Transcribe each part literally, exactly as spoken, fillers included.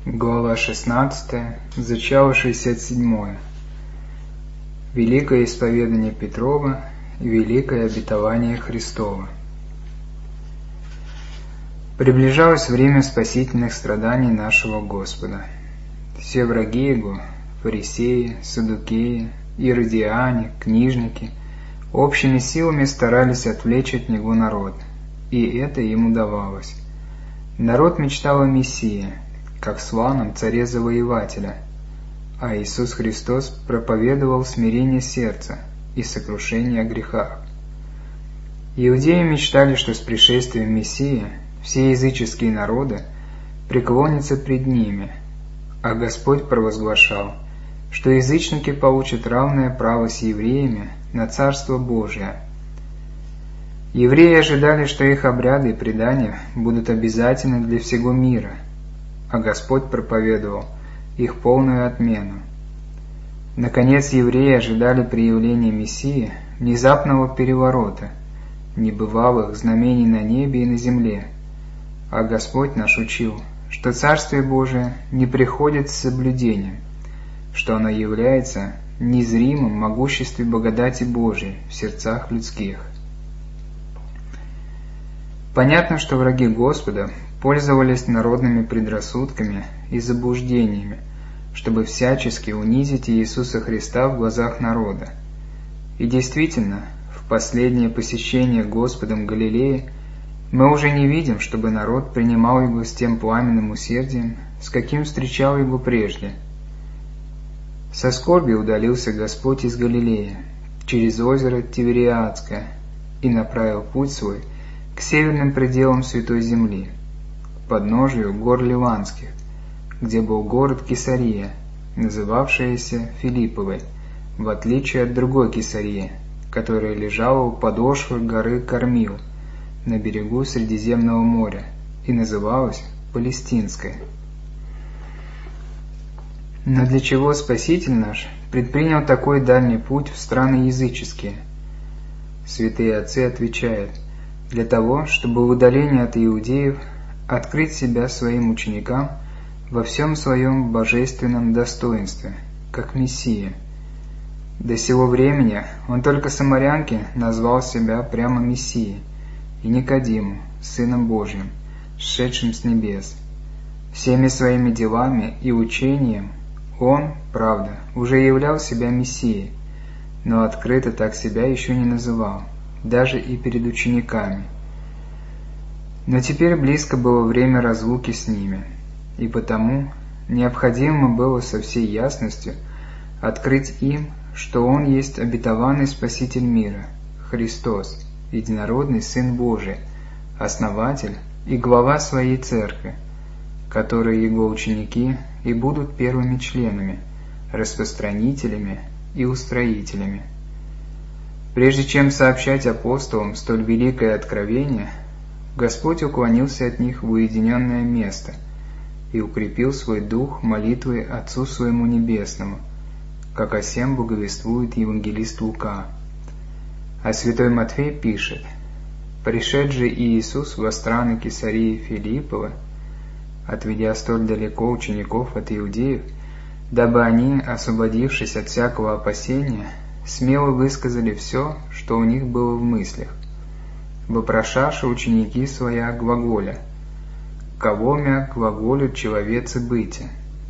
Глава шестнадцатая. Зачало шестьдесят седьмое. Великое исповедание Петрова и великое обетование Христово. Приближалось время спасительных страданий нашего Господа. Все враги Его, фарисеи, саддукеи, иродиане, книжники, общими силами старались отвлечь от Него народ, и это им удавалось. Народ мечтал о Мессии, как славном царе-завоевателя, а Иисус Христос проповедовал смирение сердца и сокрушение о грехах. Иудеи мечтали, что с пришествием Мессии все языческие народы преклонятся пред ними, а Господь провозглашал, что язычники получат равное право с евреями на Царство Божие. Евреи ожидали, что их обряды и предания будут обязательны для всего мира, а Господь проповедовал их полную отмену. Наконец, евреи ожидали при явлении Мессии внезапного переворота, небывалых знамений на небе и на земле, а Господь наш учил, что Царствие Божие не приходит с соблюдением, что оно является незримым могуществе благодати Божией в сердцах людских. Понятно, что враги Господа пользовались народными предрассудками и заблуждениями, чтобы всячески унизить Иисуса Христа в глазах народа. И действительно, в последнее посещение Господом Галилеи мы уже не видим, чтобы народ принимал Его с тем пламенным усердием, с каким встречал Его прежде. Со скорбью удалился Господь из Галилеи, через озеро Тивериадское, и направил путь свой к северным пределам Святой Земли, к подножию гор Ливанских, где был город Кесария, называвшаяся Филипповой, в отличие от другой Кесарии, которая лежала у подошвы горы Кормил, на берегу Средиземного моря, и называлась Палестинской. Но для чего Спаситель наш предпринял такой дальний путь в страны языческие? Святые отцы отвечают: для того, чтобы в удалении от иудеев открыть себя своим ученикам во всем своем божественном достоинстве, как Мессия. До сего времени он только самарянке назвал себя прямо Мессией, и Никодиму, Сыном Божьим, сшедшим с небес. Всеми своими делами и учением он, правда, уже являл себя Мессией, но открыто так себя еще не называл, даже и перед учениками. Но теперь близко было время разлуки с ними, и потому необходимо было со всей ясностью открыть им, что Он есть обетованный Спаситель мира, Христос, единородный Сын Божий, основатель и глава своей церкви, которые Его ученики и будут первыми членами, распространителями и устроителями. Прежде чем сообщать апостолам столь великое откровение, Господь уклонился от них в уединенное место и укрепил свой дух молитвой Отцу Своему Небесному, как о сем благовествует евангелист Лука. А святой Матфей пишет: «Пришед же Иисус во страны Кесарии Филипповы, отведя столь далеко учеников от иудеев, дабы они, освободившись от всякого опасения, смело высказали все, что у них было в мыслях, вопрошаши ученики своя глаголя: кого мя глаголют человецы быти?»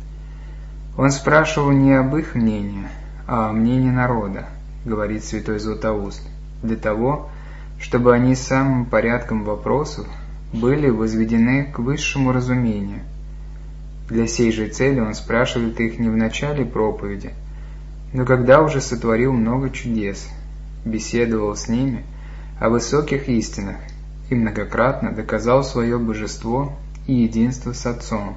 Он спрашивал не об их мнении, а о мнении народа, говорит святой Златоуст, для того, чтобы они самым порядком вопросов были возведены к высшему разумению. Для сей же цели он спрашивает их не в начале проповеди, но когда уже сотворил много чудес, беседовал с ними о высоких истинах и многократно доказал свое божество и единство с Отцом.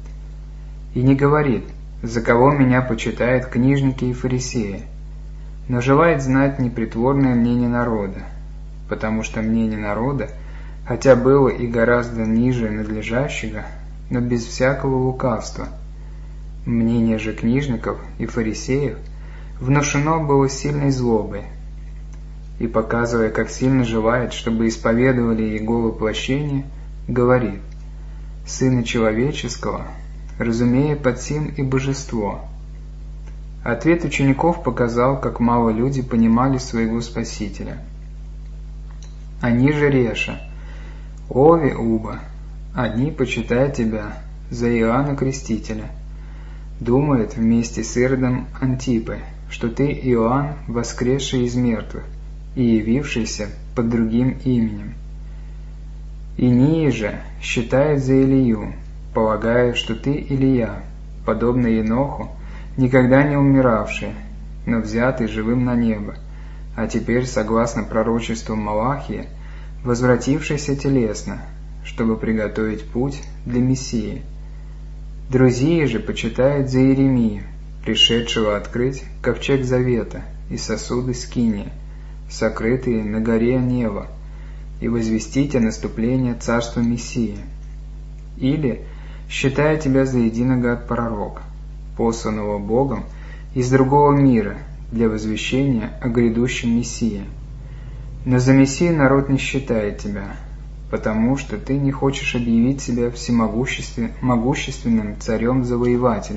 И не говорит: «За кого меня почитают книжники и фарисеи», но желает знать непритворное мнение народа, потому что мнение народа, хотя было и гораздо ниже надлежащего, но без всякого лукавства. Мнение же книжников и фарисеев внушено было сильной злобой, и, показывая, как сильно желает, чтобы исповедовали Его воплощение, говорит: «Сына человеческого разумея под сим и божество». Ответ учеников показал, как мало люди понимали своего Спасителя. Они же реша: «Ови уба, одни почитают тебя за Иоанна Крестителя, думают вместе с Иродом Антипой, что ты Иоанн, воскресший из мертвых и явившийся под другим именем. Иные же считают за Илию, полагая, что ты Илия, подобно Еноху, никогда не умиравший, но взятый живым на небо, а теперь, согласно пророчеству Малахии, возвратившийся телесно, чтобы приготовить путь для Мессии. Другие же почитают за Иеремию, пришедшего открыть ковчег завета и сосуды скинии, сокрытые на горе Нева, и возвестить о наступлении царства Мессии. Или считая тебя за единого от пророка, посланного Богом из другого мира для возвещения о грядущем Мессии. Но за Мессию народ не считает тебя, потому что ты не хочешь объявить себя всемогущественным царем-завоевателем».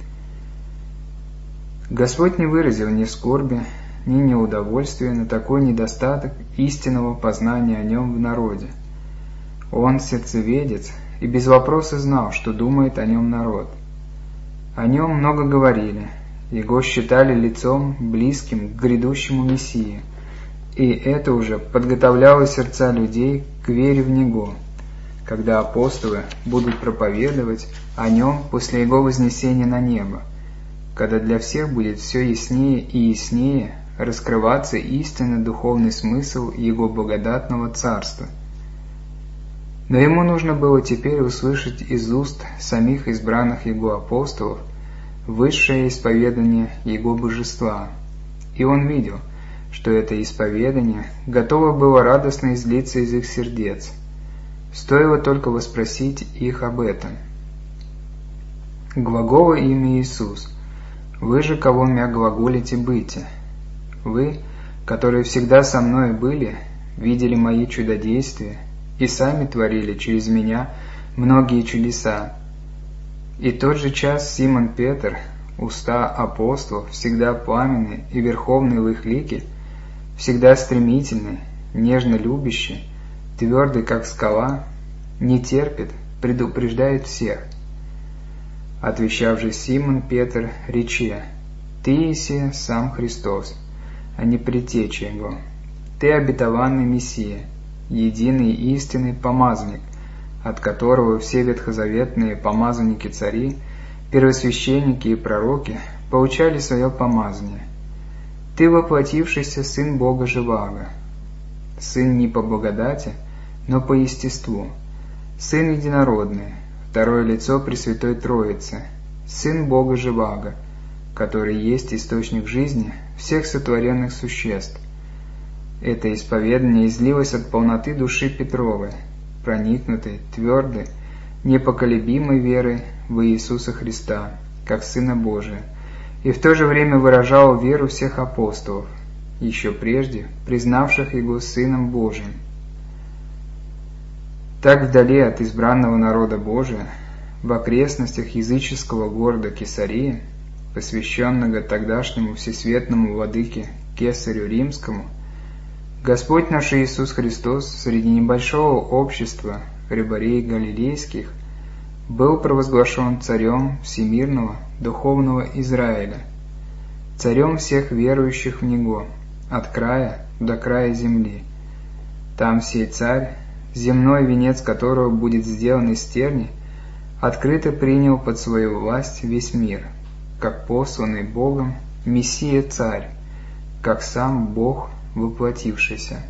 Господь не выразил ни скорби, ни неудовольствия на такой недостаток истинного познания о Нем в народе. Он сердцеведец и без вопроса знал, что думает о Нем народ. О Нем много говорили, Его считали лицом, близким к грядущему Мессии, и это уже подготовляло сердца людей к вере в Него, когда апостолы будут проповедовать о Нем после Его вознесения на небо, когда для всех будет все яснее и яснее раскрываться истинный духовный смысл Его благодатного Царства. Но Ему нужно было теперь услышать из уст самих избранных Его апостолов высшее исповедание Его божества, и Он видел, что это исповедание готово было радостно излиться из их сердец. Стоило только воспросить их об этом. Глагола имя Иисус: «Вы же, кого мя глаголите быти». Вы, которые всегда со мной были, видели мои чудодействия и сами творили через меня многие чудеса. И тот же час Симон Петр, уста апостолов, всегда пламенный и верховный в их лике, всегда стремительный, нежно любящий, твердый как скала, не терпит, предупреждает всех. Отвечав же Симон Петр, рече: «Ты еси сам Христос, а не предтеча Его. Ты обетованный Мессия, единый истинный помазанник, от которого все ветхозаветные помазанники-цари, первосвященники и пророки получали свое помазание. Ты воплотившийся Сын Бога Живаго, Сын не по благодати, но по естеству, Сын единородный, второе лицо Пресвятой Троицы, Сын Бога Живаго, который есть источник жизни всех сотворенных существ». Это исповедание излилось от полноты души Петровой, проникнутой, твердой, непоколебимой верой в Иисуса Христа, как Сына Божия, и в то же время выражало веру всех апостолов, еще прежде признавших Его Сыном Божиим. Так вдали от избранного народа Божия, в окрестностях языческого города Кесарии, посвященного тогдашнему всесветному владыке Кесарю Римскому, Господь наш Иисус Христос среди небольшого общества рыбарей галилейских был провозглашен царем всемирного духовного Израиля, царем всех верующих в Него, от края до края земли. Там сей царь, земной венец которого будет сделан из терни, открыто принял под свою власть весь мир, как посланный Богом Мессия-царь, как сам Бог воплотившийся.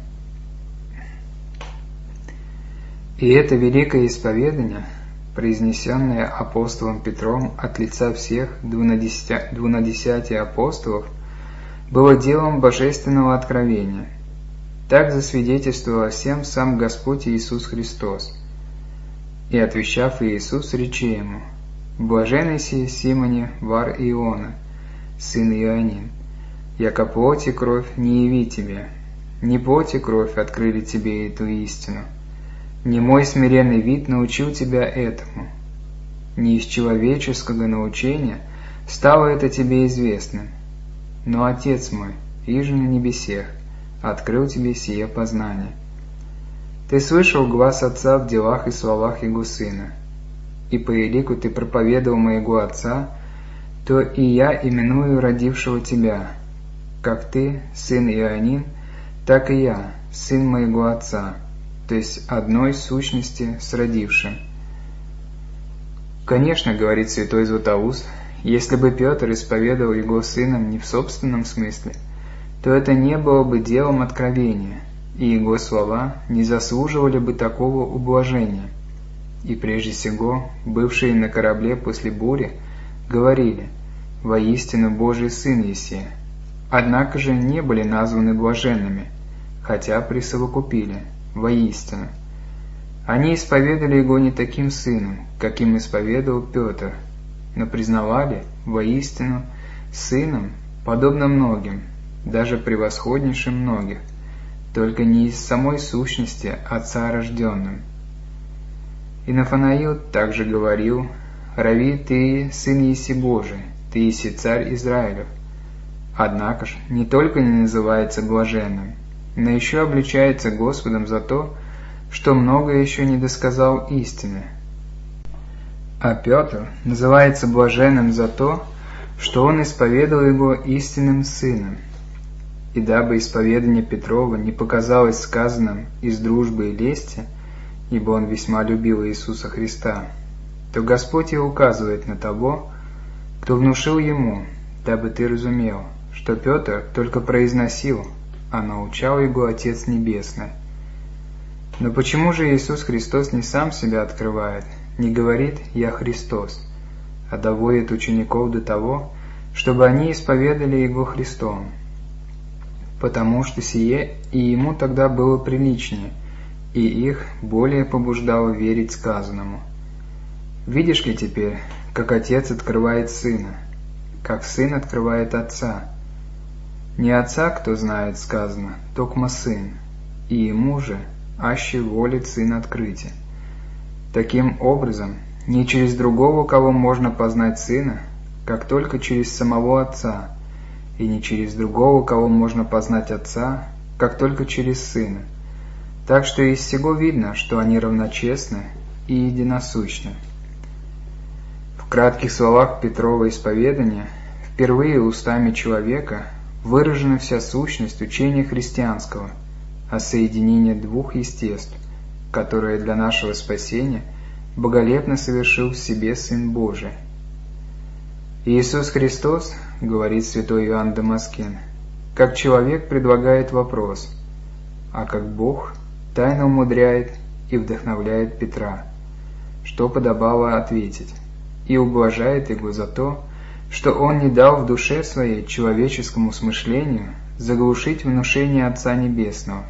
И это великое исповедание, произнесенное апостолом Петром от лица всех двунадесяти апостолов, было делом божественного откровения. Так засвидетельствовал о всем сам Господь Иисус Христос. И отвечав Иисус, рече ему: «Блаженный си Симоне вар Иона, сын Иоаннин, яко плоть и кровь не яви тебе, не плоть и кровь открыли тебе эту истину, не мой смиренный вид научил тебя этому, не из человеческого научения стало это тебе известным, но Отец мой, иже на небесех, открыл тебе сие познание. Ты слышал глас Отца в делах и словах Его Сына, и по елику ты проповедовал моего Отца, то и я именую родившего тебя, как ты, сын Ионин, так и я, сын моего Отца, то есть одной сущности с родившим. Конечно, говорит святой Златоуст, если бы Петр исповедовал его сыном не в собственном смысле, то это не было бы делом откровения, и его слова не заслуживали бы такого ублажения. И прежде всего, бывшие на корабле после бури, говорили: «Воистину Божий Сын еси», однако же не были названы блаженными, хотя присовокупили «воистину». Они исповедали его не таким сыном, каким исповедовал Петр, но признавали воистину сыном, подобно многим, даже превосходнейшим многих, только не из самой сущности Отца рожденным. И Нафанаил также говорил: «Рави, ты сын еси Божий, ты еси царь Израилев». Однако ж не только не называется блаженным, но еще обличается Господом за то, что многое еще не досказал истины. А Петр называется блаженным за то, что он исповедал его истинным сыном. И дабы исповедание Петрова не показалось сказанным из дружбы и лести, ибо он весьма любил Иисуса Христа, то Господь и указывает на того, кто внушил ему, дабы ты разумел, что Петр только произносил, а научал его Отец Небесный. Но почему же Иисус Христос не сам себя открывает, не говорит «Я Христос», а доводит учеников до того, чтобы они исповедали Его Христом? Потому что сие и Ему тогда было приличнее, и их более побуждало верить сказанному. Видишь ли теперь, как Отец открывает Сына, как Сын открывает Отца? Не Отца, кто знает, сказано, токмо Сын, и Ему же, аще волит Сын открытия. Таким образом, не через другого, кого можно познать Сына, как только через самого Отца, и не через другого, кого можно познать Отца, как только через Сына. Так что из сего видно, что они равночестны и единосущны. В кратких словах Петрова исповедания впервые устами человека выражена вся сущность учения христианского о соединении двух естеств, которое для нашего спасения боголепно совершил в себе Сын Божий. Иисус Христос, говорит святой Иоанн Дамаскин, как человек предлагает вопрос, а как Бог тайно умудряет и вдохновляет Петра, что подобало ответить, и ублажает его за то, что он не дал в душе своей человеческому смышлению заглушить внушение Отца Небесного.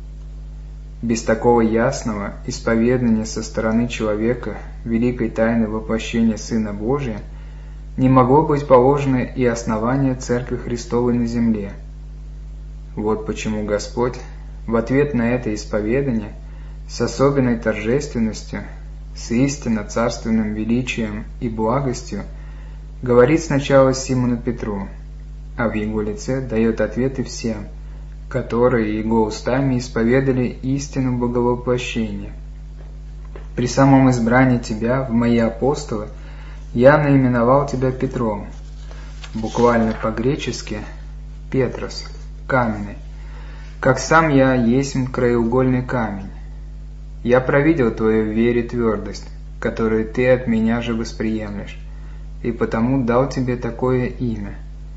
Без такого ясного исповедания со стороны человека великой тайны воплощения Сына Божия не могло быть положено и основание Церкви Христовой на земле. Вот почему Господь в ответ на это исповедание с особенной торжественностью, с истинно царственным величием и благостью говорит сначала Симону Петру, а в его лице дает ответы всем, которые его устами исповедали истину боговоплощения. При самом избрании тебя в мои апостолы я наименовал тебя Петром, буквально по-гречески Петрос, каменный, как сам я есмь краеугольный камень. Я провидел твою в вере твердость, которую ты от меня же восприемлешь, и потому дал тебе такое имя.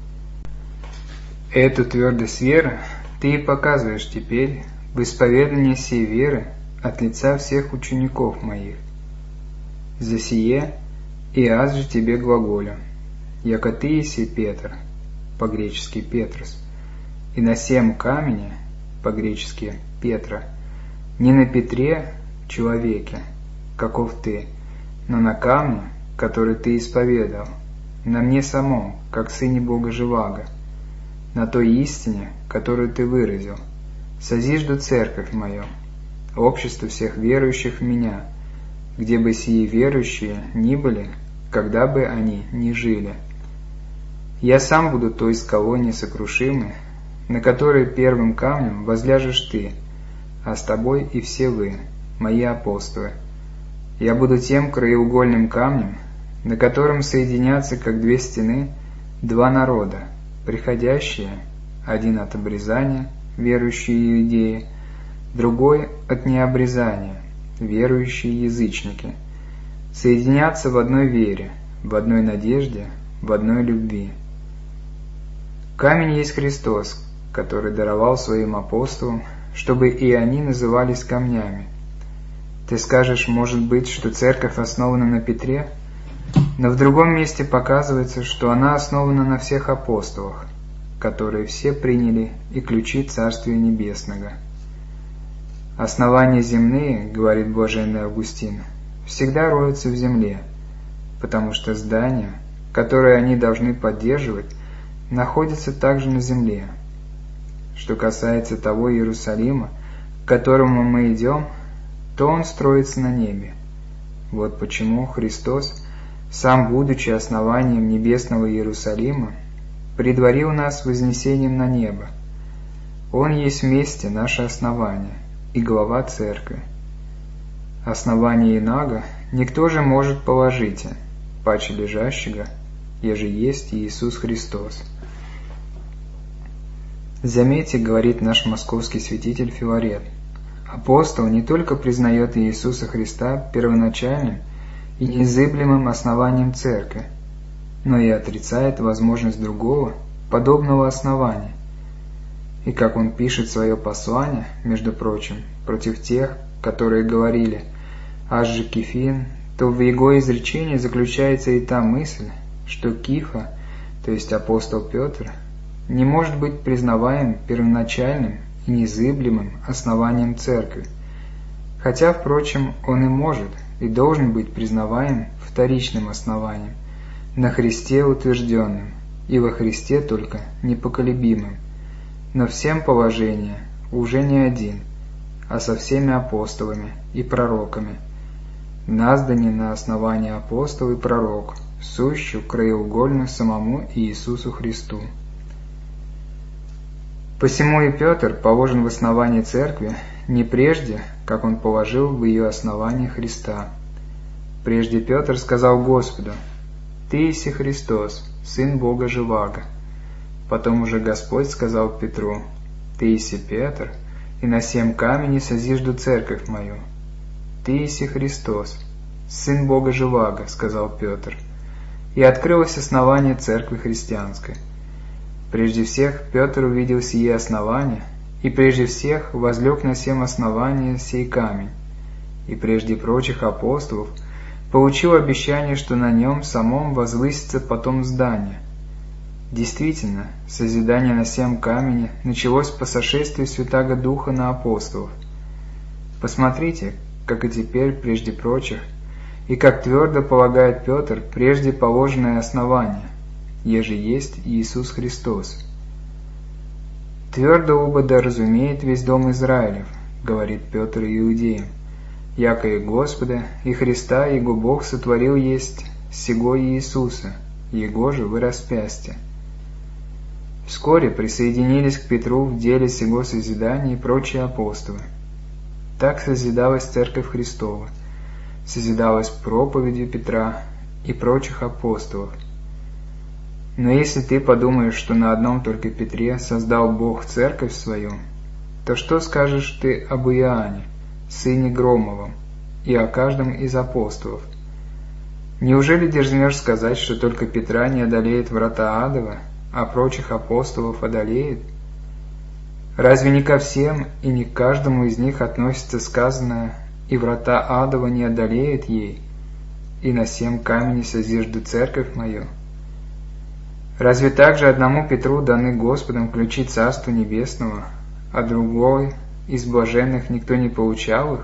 Эту твердость веры ты и показываешь теперь в исповедании сей веры от лица всех учеников моих. За сие и аз же тебе глаголю, яко ты еси Петр, по-гречески Петрос, и на сем камне, по-гречески Петра, не на Петре, человеке, каков ты, но на камне, который ты исповедал, на мне самом, как Сыне Бога Живаго, на той истине, которую ты выразил, созижду церковь мою, общество всех верующих в меня, где бы сии верующие ни были, когда бы они ни жили. Я сам буду той скалой несокрушимой, на которой первым камнем возляжешь ты, а с тобой и все вы, мои апостолы. Я буду тем краеугольным камнем, на котором соединятся, как две стены, два народа, приходящие, один от обрезания, верующие иудеи, другой от необрезания, верующие язычники, соединятся в одной вере, в одной надежде, в одной любви. Камень есть Христос, который даровал своим апостолам, чтобы и они назывались камнями. Ты скажешь, может быть, что церковь основана на Петре, но в другом месте показывается, что она основана на всех апостолах, которые все приняли и ключи Царствия Небесного. Основания земные, говорит блаженный Августин, всегда роются в земле, потому что здания, которые они должны поддерживать, находятся также на земле. Что касается того Иерусалима, к которому мы идем, то он строится на небе. Вот почему Христос, сам будучи основанием небесного Иерусалима, предварил нас вознесением на небо. Он есть вместе наше основание и глава церкви. Основание инага никто же может положить, паче лежащего, еже есть Иисус Христос. Заметьте, говорит наш московский святитель Филарет, апостол не только признает Иисуса Христа первоначальным и незыблемым основанием церкви, но и отрицает возможность другого, подобного основания. И как он пишет свое послание, между прочим, против тех, которые говорили «Аж же Кефин», то в его изречении заключается и та мысль, что Кифа, то есть апостол Петр, не может быть признаваем первоначальным и незыблемым основанием церкви, хотя, впрочем, он и может и должен быть признаваем вторичным основанием, на Христе утвержденным, и во Христе только непоколебимым, но всем положение уже не один, а со всеми апостолами и пророками, наздани на основании апостол и пророк, сущу краеугольно самому Иисусу Христу. Посему и Петр положен в основании церкви не прежде, как он положил в ее основание Христа. Прежде Петр сказал Господу: «Ты еси Христос, Сын Бога Живаго». Потом уже Господь сказал Петру: «Ты еси Петр, и на сем камени созижду церковь мою». «Ты еси Христос, Сын Бога Живаго», — сказал Петр, и открылось основание церкви христианской. Прежде всех Петр увидел сие основание, и прежде всех возлег на сем основание сей камень, и прежде прочих апостолов получил обещание, что на нем самом возвысится потом здание. Действительно, созидание на сем камне началось по сошествию Святаго Духа на апостолов. Посмотрите, как и теперь прежде прочих, и как твердо полагает Петр прежде положенное основание, еже есть Иисус Христос. «Твердо оба да разумеет весь дом Израилев», — говорит Петр иудеям, «яко и Господа, и Христа, Его Бог сотворил есть сего Иисуса, Его же вы распясьте». Вскоре присоединились к Петру в деле сего созидания и прочие апостолы. Так созидалась Церковь Христова, созидалась проповедью Петра и прочих апостолов. Но если ты подумаешь, что на одном только Петре создал Бог церковь свою, то что скажешь ты об Иоанне, сыне Громовом, и о каждом из апостолов? Неужели дерзнешь сказать, что только Петра не одолеет врата адова, а прочих апостолов одолеет? Разве не ко всем и не к каждому из них относится сказанное «и врата адова не одолеют ей, и на сем камени созижду церковь мою»? Разве также одному Петру даны Господом ключи Царства Небесного, а другой из блаженных никто не получал их?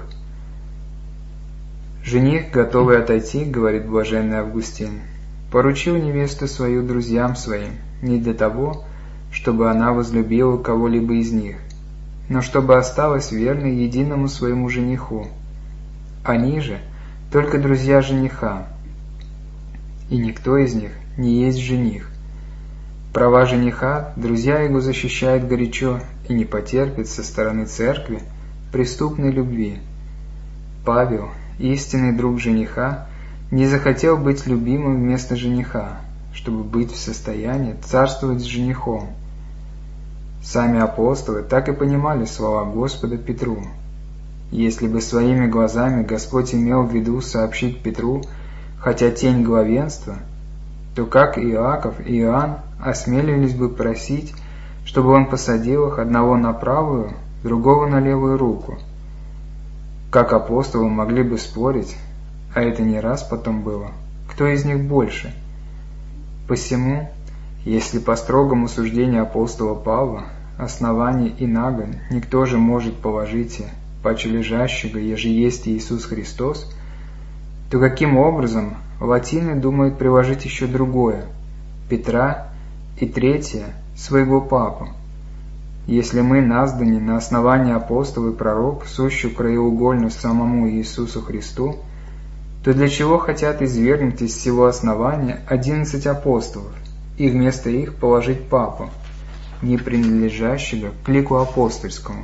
Жених, готовый отойти, говорит блаженный Августин, поручил невесту свою друзьям своим не для того, чтобы она возлюбила кого-либо из них, но чтобы осталась верной единому своему жениху. Они же только друзья жениха. и никто из них не есть жених. Права жениха друзья его защищают горячо и не потерпят со стороны церкви преступной любви. Павел, истинный друг жениха, не захотел быть любимым вместо жениха, чтобы быть в состоянии царствовать с женихом. Сами апостолы так и понимали слова Господа Петру. Если бы своими глазами Господь имел в виду сообщить Петру хотя тень главенства, то как Иаков и Иоанн осмелились бы просить, чтобы он посадил их одного на правую, другого на левую руку? Как апостолы могли бы спорить, а это не раз потом было, кто из них больше? Посему, если по строгому суждению апостола Павла основание и нагон никто же может положить паче лежащего, еже есть Иисус Христос, то каким образом латины думают приложить еще другое, Петра, и третье, своего папу? Если мы назданы на основании апостол и пророк, сущую краеугольную самому Иисусу Христу, то для чего хотят извергнуть из всего основания одиннадцать апостолов и вместо их положить папу, не принадлежащего к лику апостольскому?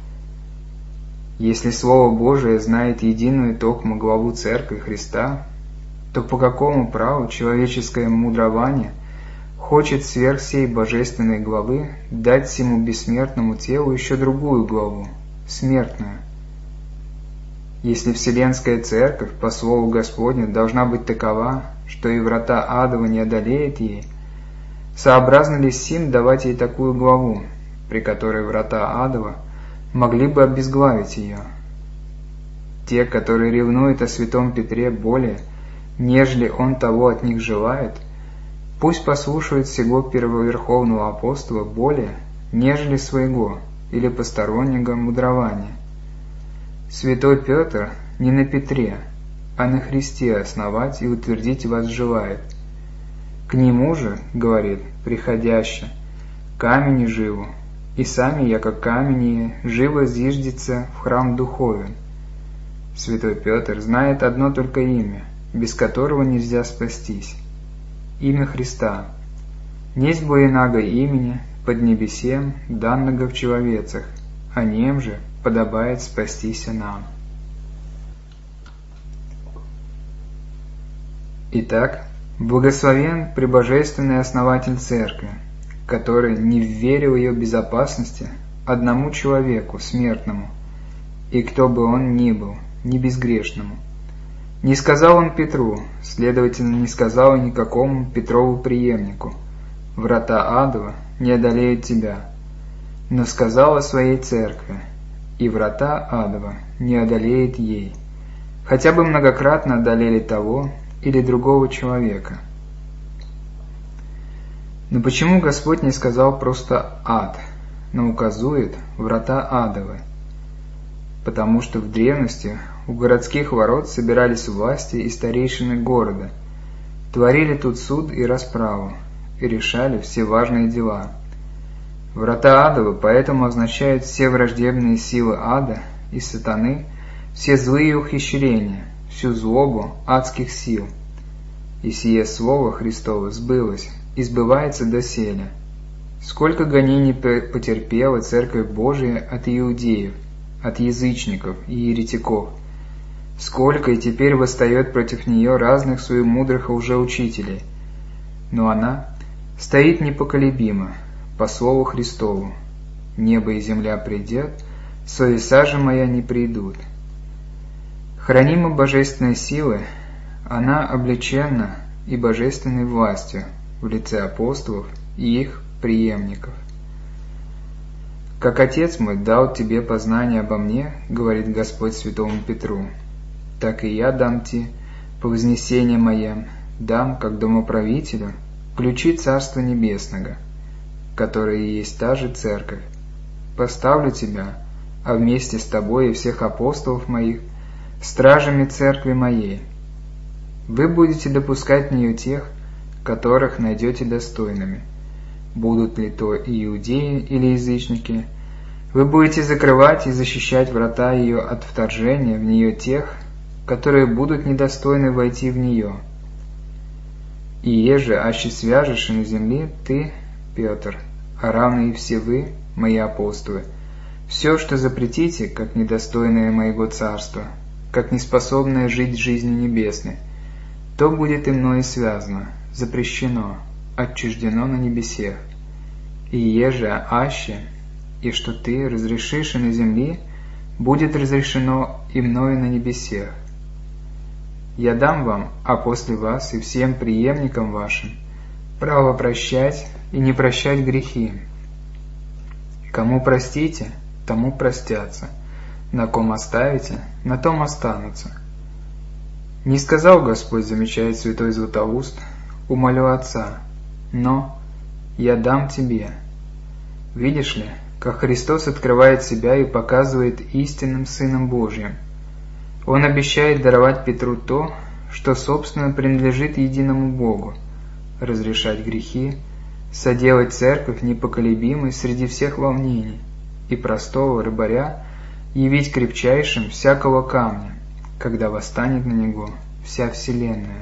Если Слово Божие знает единую токмо главу Церкви Христа, то по какому праву человеческое мудрование хочет сверх сей божественной главы дать всему бессмертному телу еще другую главу, смертную? Если Вселенская Церковь по Слову Господню должна быть такова, что и врата адова не одолеет ей, сообразно ли сим давать ей такую главу, при которой врата адова могли бы обезглавить ее? Те, которые ревнуют о святом Петре более, нежели он того от них желает, пусть послушают сего первоверховного апостола более, нежели своего или постороннего мудрования. Святой Петр не на Петре, а на Христе основать и утвердить вас желает. К нему же, говорит, приходяще, камень живу, и сами, яко камени, живо зиждется в храм духовен. Святой Петр знает одно только имя, без которого нельзя спастись. Имя Христа. Несть бо инаго имени под небесем, данного в человецах, о нем же подобает спастися нам. Итак, благословен пребожественный основатель Церкви, который не вверил ее безопасности одному человеку, смертному, и кто бы он ни был, не безгрешному. Не сказал он Петру, следовательно, не сказал и никакому Петрову преемнику: «Врата адова не одолеют тебя», но сказал о своей Церкви: «И врата адова не одолеет ей», хотя бы многократно одолели того или другого человека. Но почему Господь не сказал просто «ад», но указует «врата адовы»? Потому что в древности у городских ворот собирались власти и старейшины города, творили тут суд и расправу, и решали все важные дела. Врата адовы поэтому означают все враждебные силы ада и сатаны, все злые ухищрения, всю злобу адских сил. И сие слово Христово сбылось и сбывается доселе. Сколько гонений потерпела Церковь Божия от иудеев, от язычников и еретиков, сколько и теперь восстает против нее разных суемудрых лжеучителей, но она стоит непоколебимо, по слову Христову: «Небо и земля придет, совеса же моя не придут». Хранима божественной силы, она облечена и божественной властью в лице апостолов и их преемников. «Как Отец мой дал тебе познание обо мне, — говорит Господь святому Петру, — так и я дам тебе, по вознесению моем, дам, как домоправителю, ключи Царства Небесного, которое и есть та же Церковь. Поставлю тебя, а вместе с тобой и всех апостолов моих, стражами Церкви моей. Вы будете допускать в нее тех, которых найдете достойными. Будут ли то иудеи или язычники, вы будете закрывать и защищать врата ее от вторжения в нее тех, которые будут недостойны войти в нее. И еже аще свяжешь и на земле ты, Петр, а равно и все вы, мои апостолы, все, что запретите, как недостойное моего царства, как неспособное жить жизнью небесной, то будет и мною связано, запрещено, отчуждено на небесех. И еже аще, и что ты разрешишь и на земле, будет разрешено и мною на небесех. Я дам вам, а после вас и всем преемникам вашим, право прощать и не прощать грехи. Кому простите, тому простятся, на ком оставите, на том останутся. Не сказал Господь, замечает святой Златоуст, умолю Отца, но я дам тебе. Видишь ли, как Христос открывает себя и показывает истинным Сыном Божьим. Он обещает даровать Петру то, что собственно принадлежит единому Богу, разрешать грехи, соделать церковь непоколебимой среди всех волнений и простого рыбаря явить крепчайшим всякого камня, когда восстанет на него вся вселенная.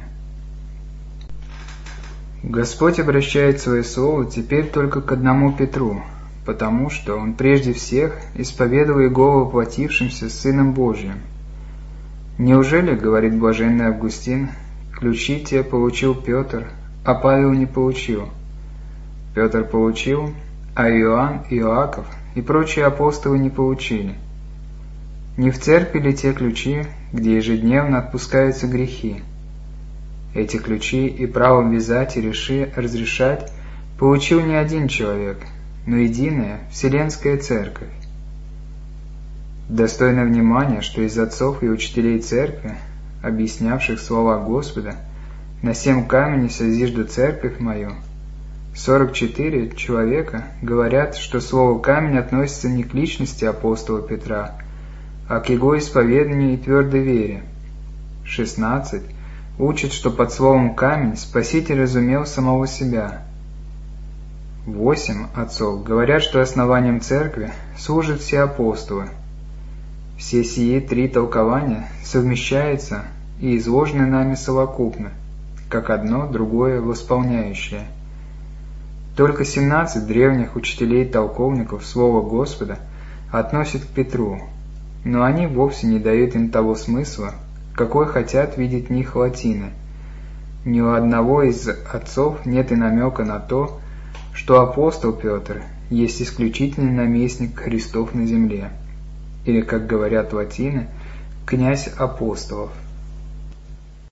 Господь обращает свое слово теперь только к одному Петру, потому что он прежде всех исповедовал Его воплотившимся Сыном Божьим. Неужели, говорит блаженный Августин, ключи те получил Петр, а Павел не получил? Петр получил, а Иоанн, Иоаков и прочие апостолы не получили. Не в церкви ли те ключи, где ежедневно отпускаются грехи? Эти ключи и право вязать и реши, разрешать получил не один человек, но единая Вселенская Церковь. Достойно внимания, что из отцов и учителей Церкви, объяснявших слова Господа, «На семь каменей созижду Церковь мою», сорок четыре человека говорят, что слово «камень» относится не к личности апостола Петра, а к его исповеданию и твердой вере. шестнадцать учат, что под словом «камень» Спаситель разумел самого себя. Восемь отцов говорят, что основанием Церкви служат все апостолы. Все сии три толкования совмещаются и изложены нами совокупно, как одно другое восполняющее. Только семнадцать древних учителей-толковников Слова Господа относят к Петру, но они вовсе не дают им того смысла, какой хотят видеть в них латины. Ни у одного из отцов нет и намека на то, что апостол Петр есть исключительный наместник Христов на земле, или, как говорят латины, князь апостолов.